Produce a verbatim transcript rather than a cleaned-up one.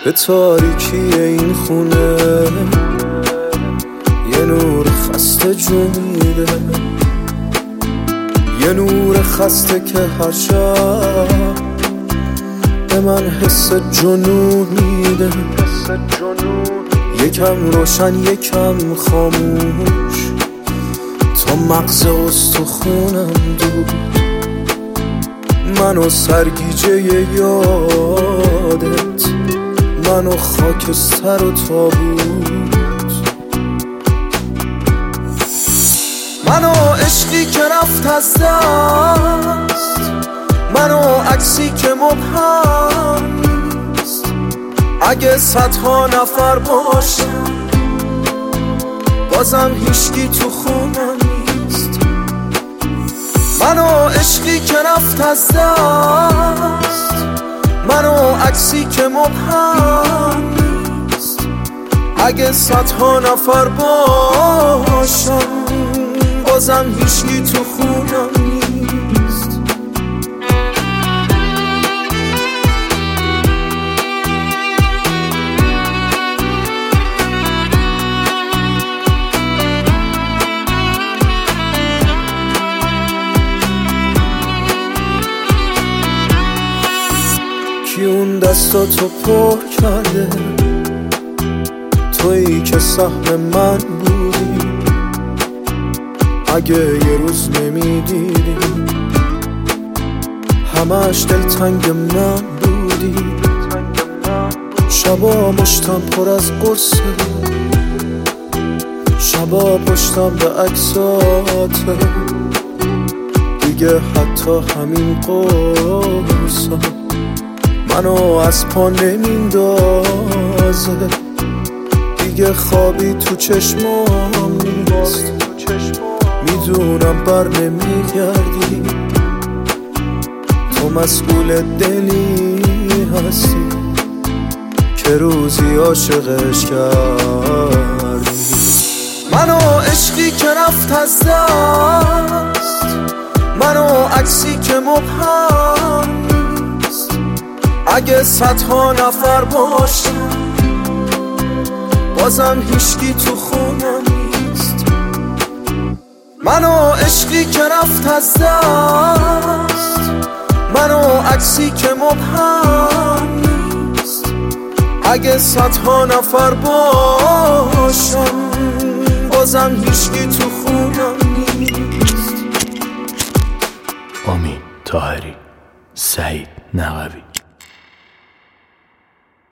به تاریکی این خونه یه نور خسته جون میده، یه نور خسته که هر شب به من حس جنون میده. یکم روشن یکم خاموش تا مغز استخونم دود، منو سرگیجه یادت، منو خاکستر و تابوت، منو عشقی که رفت از دست، منو عکسی که مبهم نیست. اگه صدها نفر باشم بازم هیچکی تو خونم نیست. منو عشقی که رفت از دست، منو عکسی که مبهم نیست. اگه صدها نفر باشم بازم هیچکی تو خونم نیست. کی اون دستاتو پر کرده، تویی که سهم من بودی. اگه یه روز نمیدیدی همش دلتنگ من بودی. شبا مشتم پر از قرصه، شبا پشتم به عکساته، دیگه حتی همین قرصم منو از پا نمیندازه. دیگه خوابی تو چشمام نیست، میدونم بر نمیگردی. تو مسئول دلی هستی که روزی عاشقش کردی. منو عشقی که رفت از دست، منو عکسی که مبهم نیست. اگه صدها نفر باشم بازم هیچکی تو خونم نیست. منو عشقی که رفت از دست، منو عکسی که مبهم نیست. اگه صدها نفر باشم بازم هیچکی تو خونم نیست. امید طاهری، سعید نقوی.